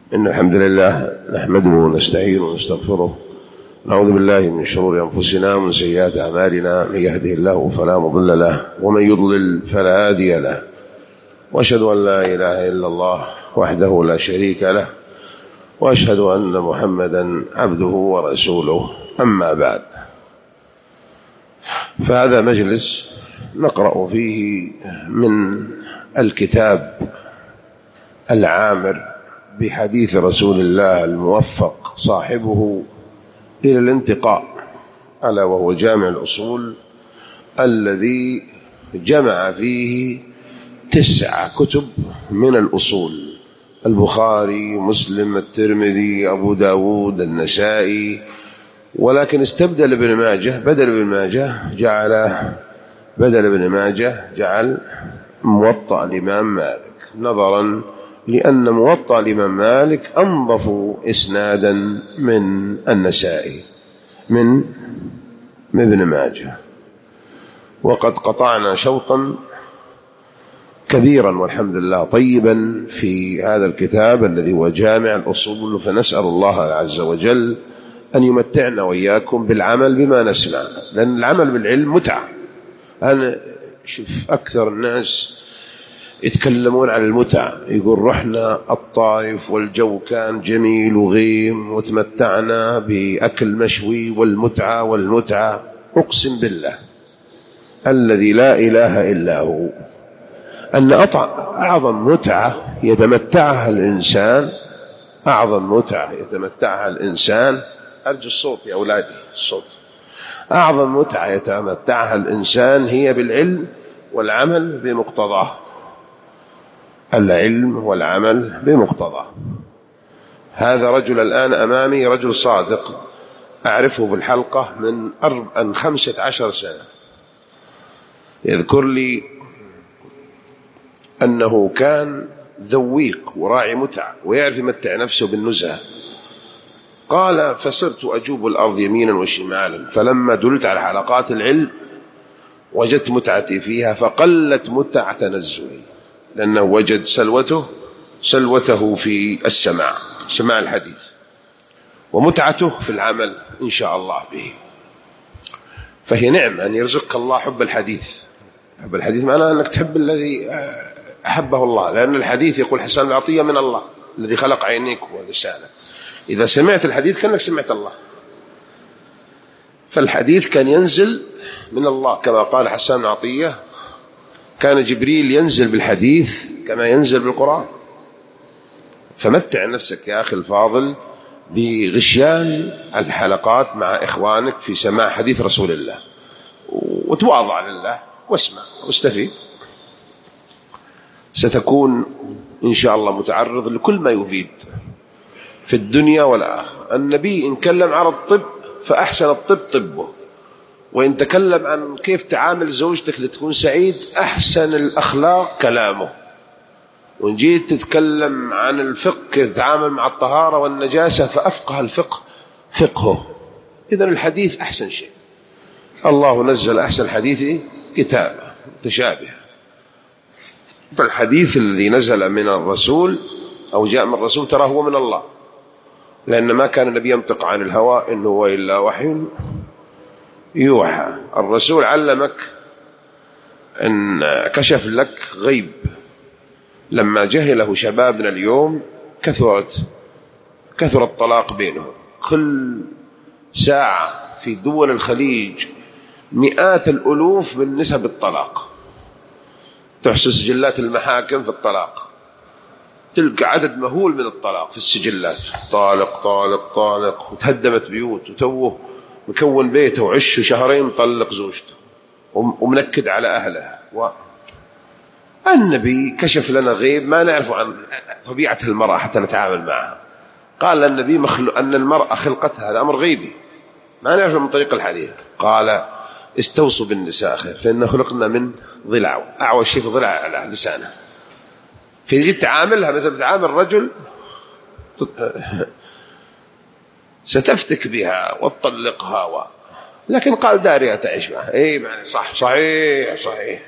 إن الحمد لله نحمده ونستعينه ونستغفره، نعوذ بالله من شرور أنفسنا ومن سيئات أعمالنا، من يهده الله فلا مضل له ومن يضلل فلا هادي له، وأشهد أن لا إله إلا الله وحده لا شريك له، وأشهد أن محمدا عبده ورسوله. أما بعد، فهذا مجلس نقرأ فيه من الكتاب العامر بحديث رسول الله الموفق صاحبه إلى الانتقاء، ألا وهو جامع الأصول الذي جمع فيه 9 كتب من الأصول: البخاري، مسلم، الترمذي، أبو داود، النسائي، ولكن استبدل ابن ماجه، بدل ابن ماجه جعل موطأ الإمام مالك، نظرا لأن موطأ الإمام مالك أنظف إسنادا من النسائي من ابن ماجه. وقد قطعنا شوطا كبيرا والحمد لله طيبا في هذا الكتاب الذي هو جامع الأصول، فنسأل الله عز وجل أن يمتعنا وإياكم بالعمل بما نسمع، لأن العمل بالعلم متعة. أنا شوف أكثر الناس يتكلمون عن المتعة، يقول رحنا الطائف والجو كان جميل وغيم وتمتعنا بأكل مشوي والمتعة. أقسم بالله الذي لا إله إلا هو أن أعظم متعة يتمتعها الإنسان أرجو الصوت يا أولادي، الصوت. أعظم متعة يتمتعها الإنسان هي بالعلم والعمل بمقتضاه، العلم والعمل بمقتضاه. هذا رجل الآن أمامي، رجل صادق أعرفه في الحلقة من 15 سنة، يذكر لي أنه كان ذويق وراعي متع ويعرف يمتع نفسه بالنزهة. قال: فصرت أجوب الأرض يمينا وشمالا، فلما دلت على حلقات العلم وجدت متعتي فيها، فقلت متع تنزهي، لأنه وجد سلوته في سماع الحديث، ومتعته في العمل إن شاء الله به. فهي نعمة أن يرزقك الله حب الحديث. حب الحديث معناه أنك تحب الذي أحبه الله، لأن الحديث يقول حسان العطية من الله الذي خلق عينيك ولسانك. إذا سمعت الحديث كأنك سمعت الله، فالحديث كان ينزل من الله كما قال حسان العطية: كان جبريل ينزل بالحديث كما ينزل بالقرآن. فمتع نفسك يا أخي الفاضل بغشيان الحلقات مع إخوانك في سماع حديث رسول الله، وتواضع لله واسمع واستفيد. ستكون إن شاء الله متعرض لكل ما يفيد في الدنيا والآخرة. النبي إن كلم عن الطب فأحسن الطب طبه، وإن تكلم عن كيف تعامل زوجتك لتكون سعيد أحسن الأخلاق كلامه، وإن جيت تتكلم عن الفقه كيف تتعامل مع الطهارة والنجاسة فأفقه الفقه فقهه. إذن الحديث أحسن شيء. الله نزل أحسن الحديث كتابه متشابه، فالحديث الذي نزل من الرسول أو جاء من الرسول ترى هو من الله، لأن ما كان النبي ينطق عن الهوى إن هو إلا وحي يوحى. الرسول علمك أن كشف لك غيب. لما جهله شبابنا اليوم كثر الطلاق بينهم. كل ساعة في دول الخليج مئات الألوف من نسب الطلاق، تحصي سجلات المحاكم في الطلاق تلقى عدد مهول من الطلاق في السجلات، طالق، وتهدمت بيوت، وتوه مكون بيته وعشه شهرين طلق زوجته ومنكد على أهلها. النبي كشف لنا غيب ما نعرف عن طبيعة المرأة حتى نتعامل معها. قال النبي أن المرأة خلقتها، هذا أمر غيبي ما نعرف من طريق الحديث. قال: استوصوا بالنساء خير فإن خلقنا من ضلع، أعوى شيء في ضلع على لسانه. في جيت تعاملها مثل تعامل رجل ستفتك بها وتطلقها لكن قال دارها تعيش معها. يعني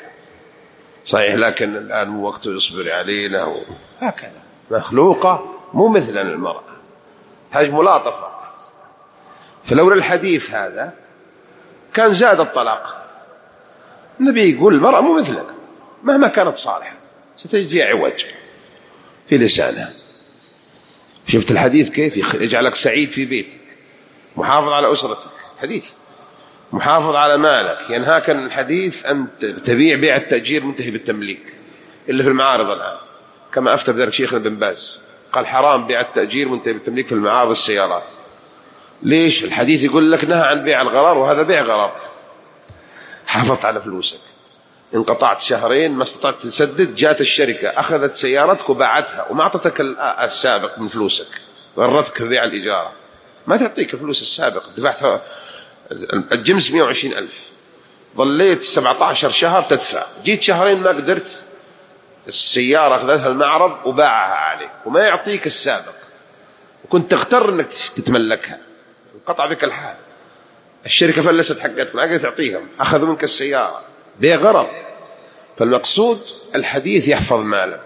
صحيح، لكن الآن مو وقته يصبر علينا. هكذا مخلوقة مو مثلا المرأة، تحتاج ملاطفة. فلولا الحديث هذا كان زاد الطلاق. النبي يقول المرأة مو مثلك مهما كانت صالحة ستجد فيها عوج في لسانها. شفت الحديث كيف يجعلك سعيد في بيتك، محافظ على أسرتك، حديث محافظ على مالك. ينهاك الحديث أن تبيع بيع التأجير منتهي بالتمليك إلا في المعارض الآن، كما أفتى بذلك شيخنا بن باز، قال حرام بيع التأجير منتهي بالتمليك في المعارض السيارات. ليش؟ الحديث يقول لك نهى عن بيع الغرار، وهذا بيع غرار. حافظت على فلوسك، انقطعت شهرين ما استطعت تسدد، جاءت الشركة أخذت سيارتك وباعتها وما أعطتك السابق من فلوسك، غرتك في بيع الإجارة، ما تعطيك الفلوس السابقة، دفعتها الجمس 120,000، ظليت 17 شهر تدفع، جيت شهرين ما قدرت، السيارة أخذتها المعرض وباعها عليك وما يعطيك السابق، وكنت تغتر أنك تتملكها، انقطع بك الحال، الشركة فلست حقتك ما قدرت تعطيهم، أخذوا منك السيارة، بيع غرر. فالمقصود الحديث يحفظ مالك،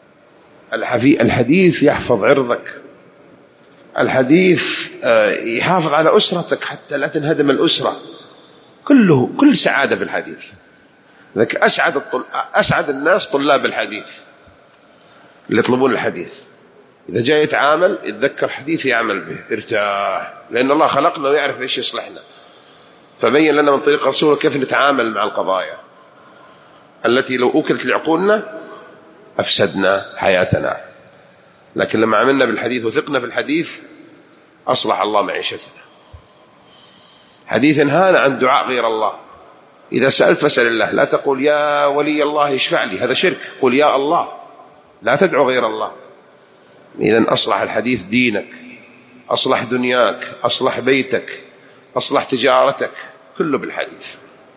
الحديث يحفظ عرضك، الحديث يحافظ على أسرتك حتى لا تنهدم الأسرة، كل سعادة في الحديث. لذلك أسعد الناس طلاب الحديث اللي يطلبون الحديث، إذا جاء يتعامل يتذكر حديث يعمل به ارتاح، لأن الله خلقنا ويعرف إيش يصلحنا، فبين لنا من طريق رسوله كيف نتعامل مع القضايا التي لو أكلت لعقولنا أفسدنا حياتنا. لكن لما عملنا بالحديث وثقنا في الحديث أصلح الله معيشتنا. حديث هان عن دعاء غير الله، إذا سألت فاسأل الله، لا تقول يا ولي الله يشفع لي، هذا شرك، قل يا الله، لا تدعو غير الله. إذن أصلح الحديث دينك، أصلح دنياك، أصلح بيتك، أصلح تجارتك، كله بالحديث.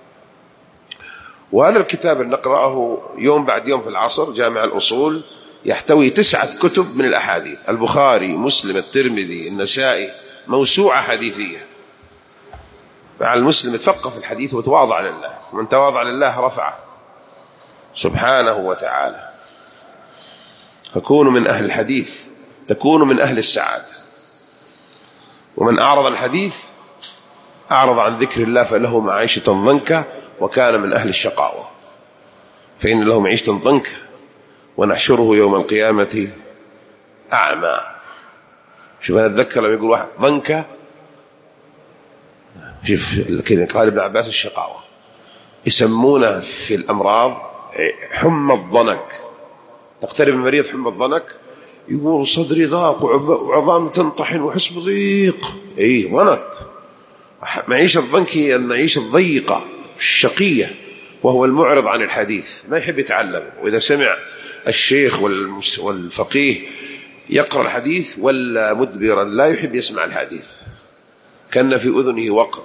وهذا الكتاب اللي نقرأه يوم بعد يوم في العصر، جامع الأصول، يحتوي 9 كتب من الأحاديث، البخاري، مسلم، الترمذي، النسائي، موسوعة حديثية. مع المسلم يتفقه الحديث وتواضع لله، ومن تواضع لله رفعه سبحانه وتعالى. فكونوا من أهل الحديث تكونوا من أهل السعادة. ومن أعرض الحديث أعرض عن ذكر الله فله معيشة ضنكا وكان من أهل الشقاوة، فإن له معيشة ضنكا ونحشره يوم القيامة أعمى. شوف أنا أتذكر لما يقول واحد ضنكا، شوف كذا قال ابن عباس الشقاوة، يسمونه في الأمراض حمى الضنك، تقترب المريض حمى الضنك يقول صدري ضاق وعظام تنطحن وحس بضيق، اي ضنك. معيشة الضنك هي المعيشة الضيقة الشقية، وهو المعرض عن الحديث، ما يحب يتعلم. وإذا سمع الشيخ والفقيه يقرأ الحديث ولا مدبرا لا يحب يسمع الحديث، كان في أذنه وقر،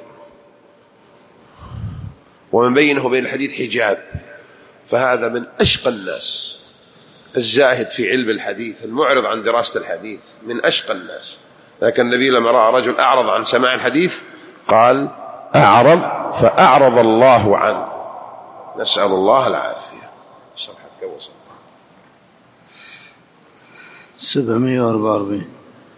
ومن بينه وبين الحديث حجاب. فهذا من أشقى الناس، الزاهد في علم الحديث، المعرض عن دراسة الحديث، من أشقى الناس. لكن النبي لما رأى رجل أعرض عن سماع الحديث قال أعرض فأعرض الله عنه، نسأل الله العافية. صفحة كم وصل؟ 744.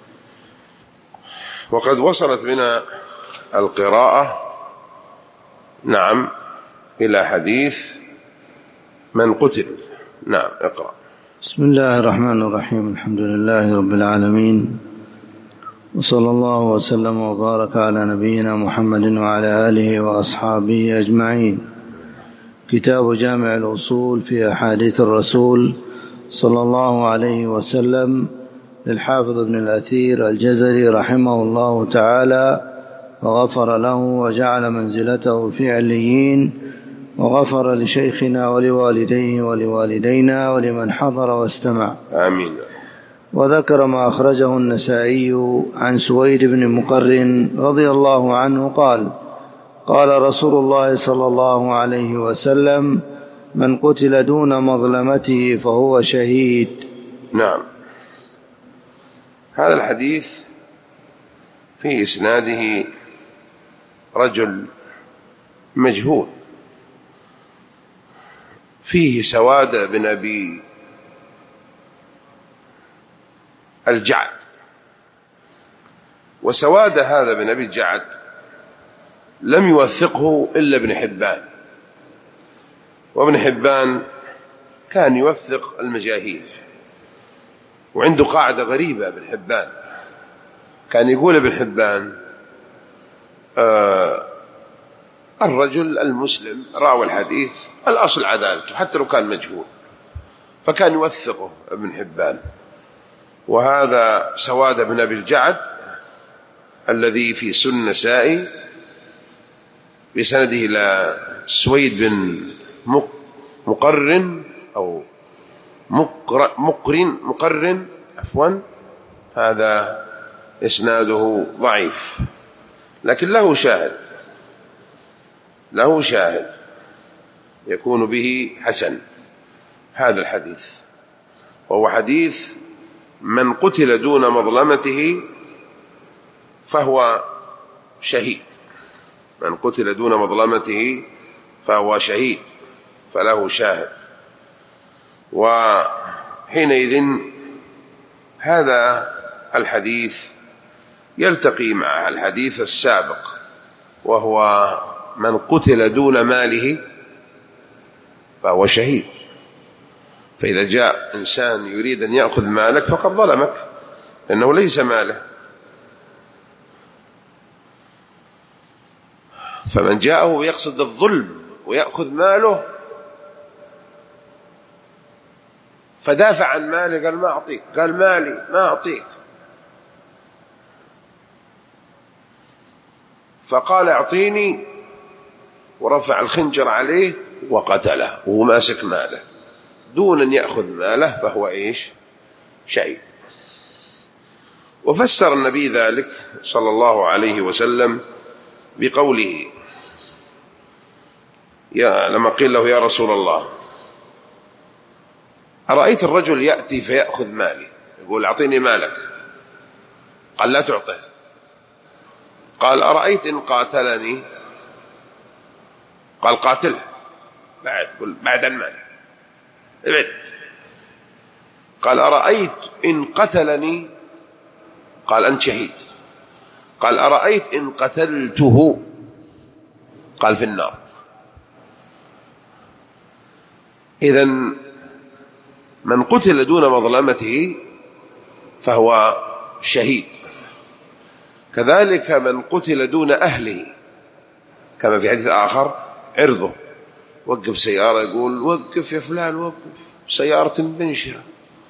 وقد وصلت بنا القراءة نعم إلى حديث من قتل. نعم اقرأ. بسم الله الرحمن الرحيم، الحمد لله رب العالمين، وصلى الله وسلم وبارك على نبينا محمد وعلى آله وأصحابه أجمعين. كتاب جامع الأصول في أحاديث الرسول صلى الله عليه وسلم للحافظ ابن الأثير الجزري رحمه الله تعالى وغفر له وجعل منزلته في عليين، وغفر لشيخنا ولوالديه ولوالدينا ولمن حضر واستمع، آمين. وذكر ما أخرجه النسائي عن سويد بن مقرن رضي الله عنه قال: قال رسول الله صلى الله عليه وسلم: من قتل دون مظلمته فهو شهيد. نعم. هذا الحديث في إسناده رجل مجهول، فيه سواد بن أبي الجعد. وسواد هذا بن أبي الجعد لم يوثقه إلا ابن حبان، وابن حبان كان يوثق المجاهيل، وعنده قاعدة غريبة ابن حبان، كان يقول ابن حبان الرجل المسلم راوي الحديث الأصل عدالته حتى لو كان مجهول، فكان يوثقه ابن حبان. وهذا سواد بن أبي الجعد الذي في سنن النسائي بسنده إلى سويد بن مقرن أو مقرن عفوا، هذا إسناده ضعيف، لكن له شاهد يكون به حسن هذا الحديث، وهو حديث من قتل دون مظلمته فهو شهيد، من قتل دون مظلمته فهو شهيد، فله شاهد. وحينئذ هذا الحديث يلتقي مع الحديث السابق، وهو من قتل دون ماله فهو شهيد. فإذا جاء إنسان يريد أن يأخذ مالك فقد ظلمك، لأنه ليس ماله. فمن جاءه يقصد الظلم ويأخذ ماله فدافع عن ماله، قال ما أعطيك، قال مالي ما أعطيك، فقال أعطيني، ورفع الخنجر عليه وقتله وهو ماسك ماله دون أن يأخذ ماله، فهو إيش؟ شهيد. وفسر النبي ذلك صلى الله عليه وسلم بقوله لما قيل له يا رسول الله أرأيت الرجل يأتي فيأخذ مالي، يقول أعطيني مالك، قال لا تعطيه، قال أرأيت إن قاتلني، قال قاتله، بعد عن مالي ابعد، قال أرأيت إن قتلني، قال أنت شهيد، قال أرأيت إن قتلته، قال في النار. إذن من قتل دون مظلمته فهو شهيد، كذلك من قتل دون أهله، كما في حديث آخر عرضه، وقف سيارة يقول وقف يا فلان وقف، سيارة بنشرة،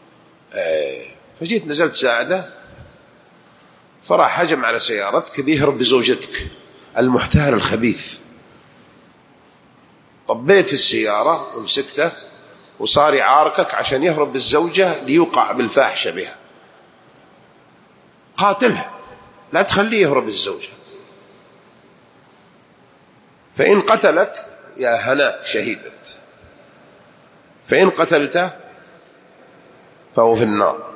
فجيت نزلت ساعده، فراح هجم على سيارتك بيهرب بزوجتك، المحتال الخبيث، طبيت في السيارة ومسكته وصار يعاركك عشان يهرب بالزوجة ليوقع بالفاحشة بها، قاتلها، لا تخليه يهرب بالزوجة، فإن قتلك يا هناك شهيدت، فإن قتلته فهو في النار.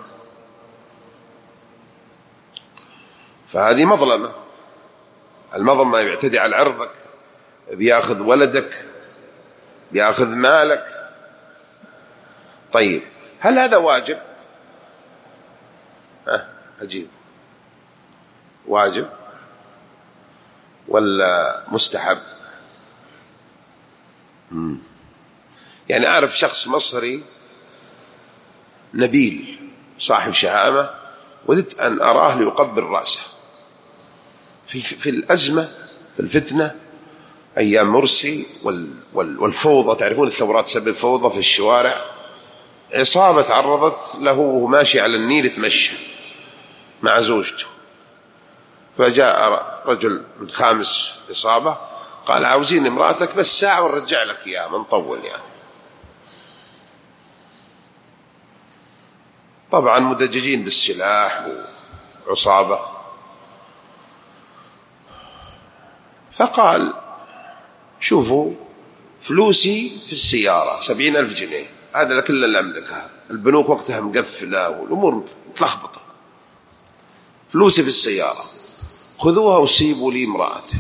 فهذه مظلمة، المظلمة يعتدي على عرضك، بياخذ ولدك، بياخذ مالك. طيب هل هذا واجب؟ عجيب، واجب ولا مستحب؟ يعني أعرف شخص مصري نبيل صاحب شهامة، وددت أن أراه ليقبل رأسه في الأزمة، في الفتنة، أيام مرسي والفوضى، تعرفون الثورات سبب فوضى في الشوارع، عصابة تعرضت له وهو ماشي على النيل يتمشى مع زوجته، فجاء رجل من خامس إصابة قال عاوزين امرأتك بس ساعة ونرجع لك إياها، ما نطول يعني. طبعا مدججين بالسلاح وعصابة، فقال شوفوا فلوسي في السيارة 70,000 جنيه، هذا كل اللي أملكها، البنوك وقتها مقفلة والأمور متلخبطة، فلوسي في السيارة خذوها وسيبوا لي امرأته،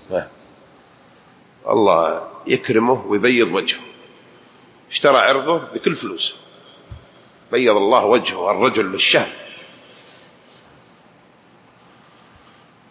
الله يكرمه ويبيض وجهه. اشترى عرضه بكل فلوسه، بيض الله وجهه الرجل بالشهم،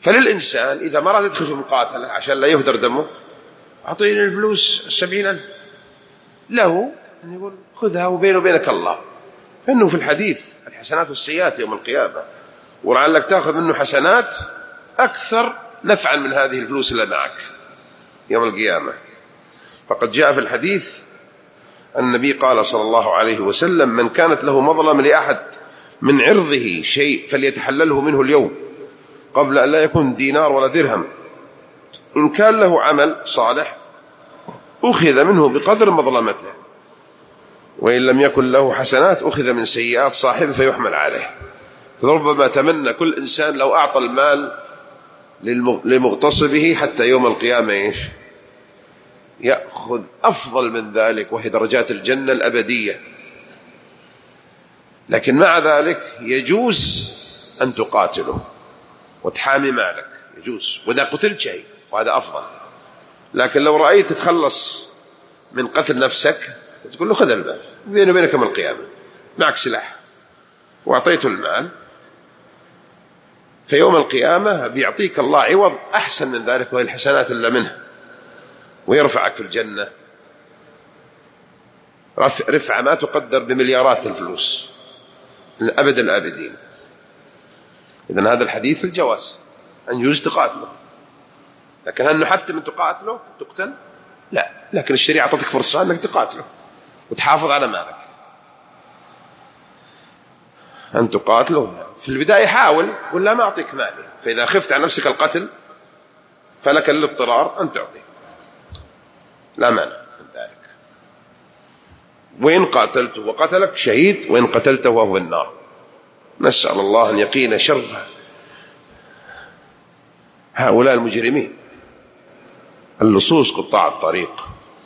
فللإنسان إذا ما راد يدخل في مقاتلة عشان لا يهدر دمه، أعطيني الفلوس 70,000 له أن يقول خذها وبينه وبينك الله، فإنه في الحديث الحسنات والسيئات يوم القيامة، ولعلك تأخذ منه حسنات أكثر نفعا من هذه الفلوس اللي معك يوم القيامة. فقد جاء في الحديث النبي قال صلى الله عليه وسلم: من كانت له مظلم لأحد من عرضه شيء فليتحلله منه اليوم قبل أن لا يكون دينار ولا درهم، إن كان له عمل صالح أخذ منه بقدر مظلمته، وإن لم يكن له حسنات أخذ من سيئات صاحبه فيحمل عليه. فربما تمنى كل إنسان لو أعطى المال لمغتصبه حتى يوم القيامة يأخذ أفضل من ذلك، وهي درجات الجنة الأبدية. لكن مع ذلك يجوز أن تقاتله وتحامي مالك، يجوز، وإذا قتلت شهيد وهذا أفضل. لكن لو رأيت تتخلص من قتل نفسك تقول له خذ المال بينه وبينك يوم القيامة، معك سلاح وأعطيته المال، في يوم القيامة بيعطيك الله عوض أحسن من ذلك وهي الحسنات اللي منه، ويرفعك في الجنة رفع ما تقدر بمليارات الفلوس أبد الآبدين. إذن هذا الحديث في الجواز أن يجوز تقاتله، لكن هل نحتم أن تقاتله تقتل؟ لا، لكن الشريعة تعطيك فرصة أنك تقاتله وتحافظ على مالك. أن تقاتله في البداية حاول، قل لا ما أعطيك مالي، فإذا خفت عن نفسك القتل فلك الاضطرار أن تعطي، لا مانع من ذلك. وإن قاتلته وقتلك شهيد، وإن قتلته وهو النار. نسأل الله أن يقينا شر هؤلاء المجرمين اللصوص قطاع الطريق.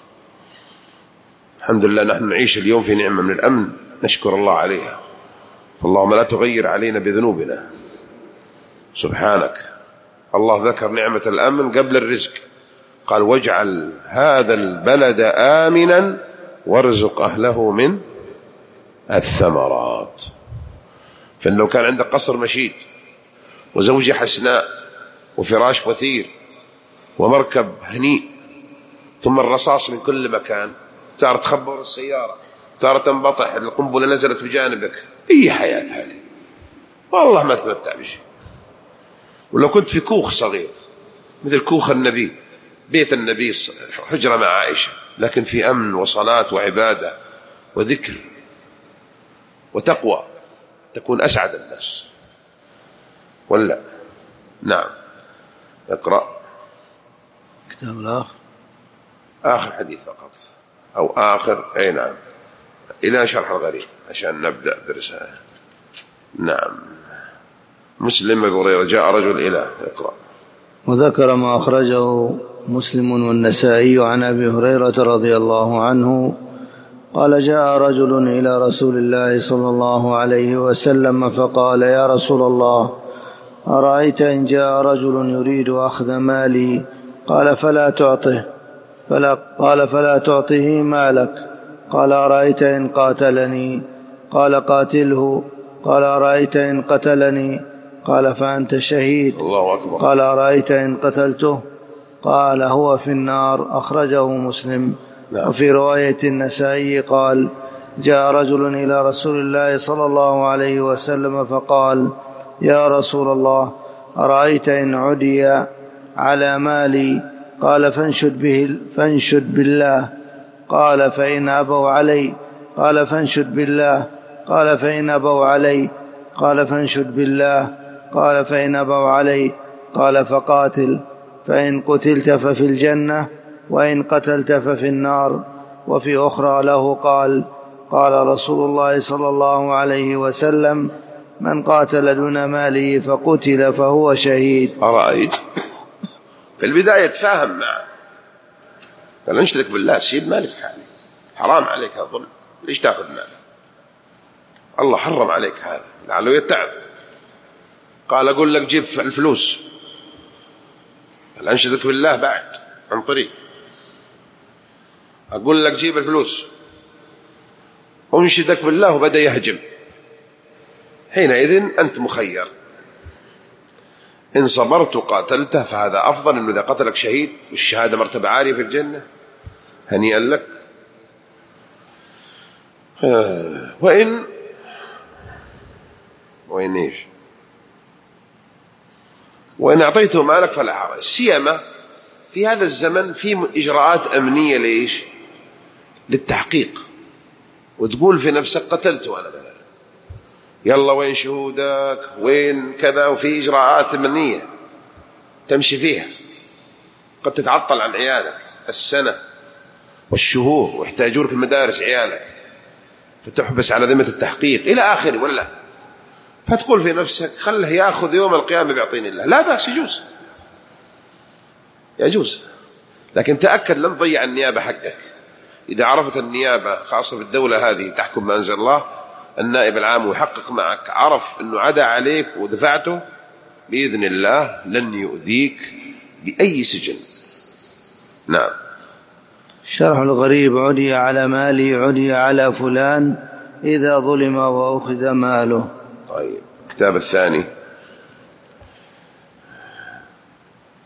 الحمد لله نحن نعيش اليوم في نعمة من الأمن نشكر الله عليها، فاللهم لا تغير علينا بذنوبنا سبحانك. الله ذكر نعمة الأمن قبل الرزق، قال: واجعل هذا البلد آمنا وارزق أهله من الثمرات. فإن لو كان عندك قصر مشيد وزوجة حسناء وفراش وثير ومركب هنيء، ثم الرصاص من كل مكان، تارة تخبر السيارة، تارة تنبطح، القنبلة نزلت بجانبك، أي حياة هذه والله ما تمتع بشيء. ولو كنت في كوخ صغير مثل كوخ النبي، بيت النبي، حجرة مع عائشة، لكن في أمن وصلاة وعبادة وذكر وتقوى، تكون أسعد الناس ولا؟ نعم. اقرأ كتاب الآخر، آخر حديث فقط، أو آخر، أي نعم، إلى شرح الغريب عشان نبدأ درسها. نعم. مسلم أبو هريرة جاء رجل إلى، اقرأ. وذكر ما أخرجه مسلم والنسائي عن أبي هريرة رضي الله عنه قال: جاء رجل إلى رسول الله صلى الله عليه وسلم فقال: يا رسول الله، أرأيت إن جاء رجل يريد أخذ مالي؟ قال: فلا تعطه. قال: فلا تعطه مالك. قال: أرأيت إن قاتلني؟ قال: قاتله. قال: أرأيت إن قتلني؟ قال: فأنت شهيد. الله أكبر. قال: أرأيت إن قتلته؟ قال: هو في النار. أخرجه مسلم. وفي رواية النسائي قال: جاء رجل إلى رسول الله صلى الله عليه وسلم فقال: يا رسول الله، أرأيت إن عدي على مالي؟ قال: فانشد بالله. قال: فإن أبوا علي؟ قال: فانشد بالله. قال: فإن أبوا علي؟ قال: فانشد بالله. قال: فإن أبوا علي؟ قال: فقاتل، فإن قتلت ففي الجنة، وإن قتلت ففي النار. وفي أخرى له قال: قال رسول الله صلى الله عليه وسلم: من قاتل دون ماله فقتل فهو شهيد. أرأيت في البداية تفاهم معه، قال: انشدك بالله، سيب مالك حالي، حرام عليك هذا الظلم، ليش تأخذ مالك؟ الله حرم عليك هذا، لعله يتعظ. قال: أقول لك جيب الفلوس. قال: انشدك بالله بعد عن طريق، أقول لك جيب الفلوس، أنشدك بالله، وبدأ يهجم. حينئذ أنت مخير، إن صبرت وقاتلته فهذا أفضل، إنه إذا قتلك شهيد والشهادة مرتبة عالية في الجنة، هنيئا لك. وإن أعطيته مالك فلا حرج. سيما في هذا الزمن في إجراءات أمنية ليش؟ للتحقيق، وتقول في نفسك قتلته أنا مثلا، يلا وين شهودك وين كذا، وفي إجراءات أمنية تمشي فيها، قد تتعطل عن عيالك السنة والشهور ويحتاجونك المدارس عيالك، فتحبس على ذمة التحقيق إلى آخره، ولا فتقول في نفسك خله يأخذ يوم القيامة بيعطيني الله، لا بأس، يجوز. لكن تأكد لن تضيع النيابة حقك. إذا عرفت النيابة خاصة في الدولة هذه تحكم ما أنزل الله، النائب العام يحقق معك، عرف أنه عدا عليك ودفعته، بإذن الله لن يؤذيك بأي سجن. نعم. شرح الغريب: عدي على مالي عدي على فلان إذا ظلم وأخذ ماله. طيب، الكتاب الثاني.